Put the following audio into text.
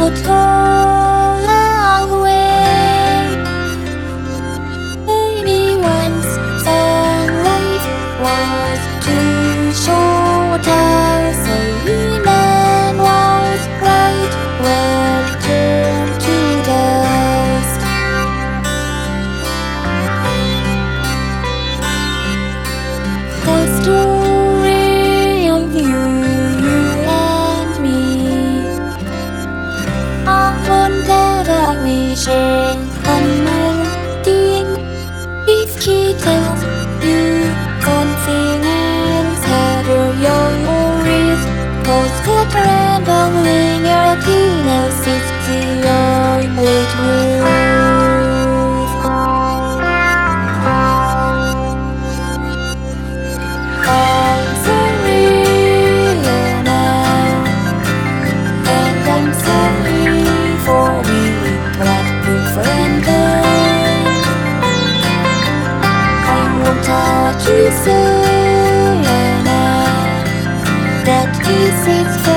would go away. Maybe once our life was too short, our saying and was right will turn to dust. The story of you and me, one that we share, unmelting. If she tells you confidence, gather your worries, cause the trembling your teenage is the only truth. I'm sorry now, and I'm sorry for being what you friend then. I won't touch you so now, that is it.